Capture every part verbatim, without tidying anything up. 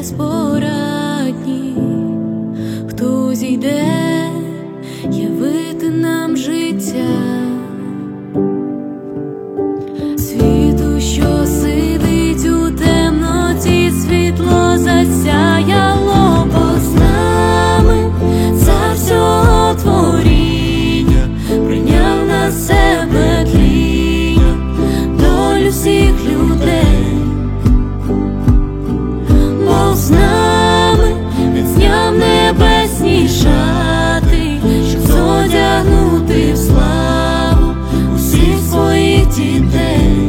безпорадні, хто зійде явити нам життя, світу, що сидить у темноті, світло засяяло, бо з нами цар всього творіння прийняв на себе тління, долю всіх людей, бо з нами він зняв небесні шати, щоб зодягнути в славу усіх своїх дітей.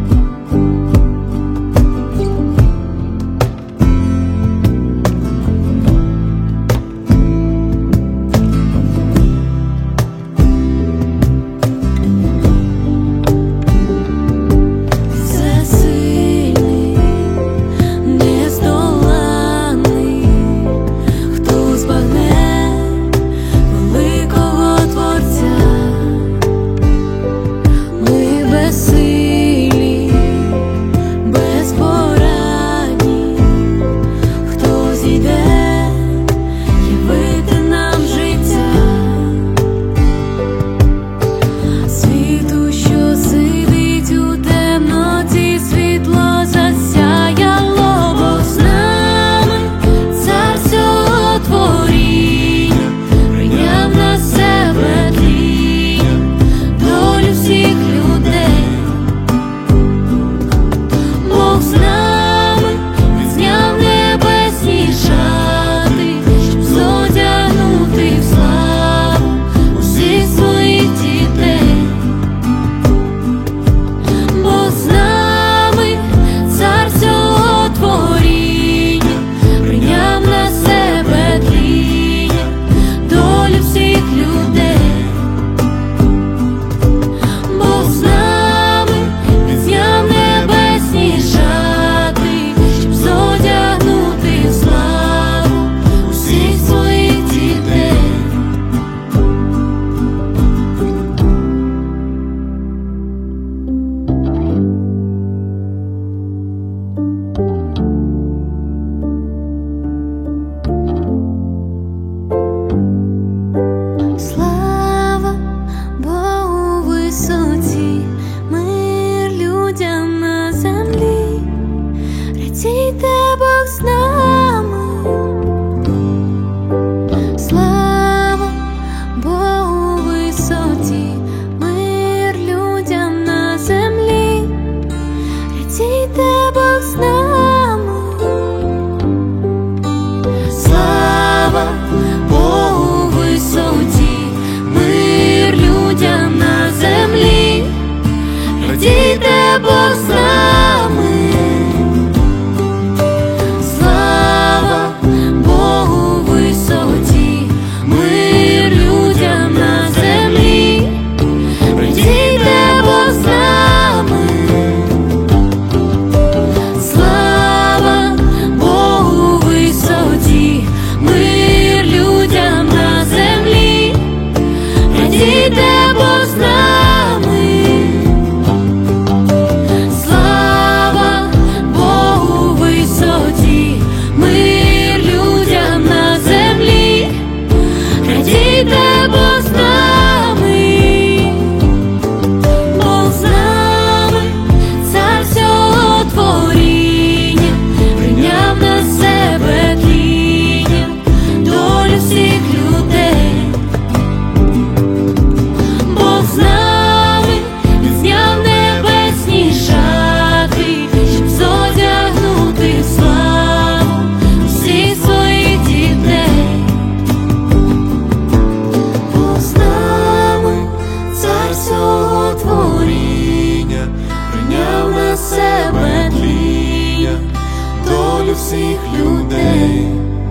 Всіх людей,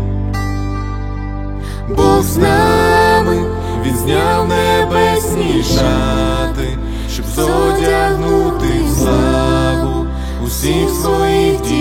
бо з нами він зняв небесні шати, щоб зодягнути в славу усіх своїх дітей.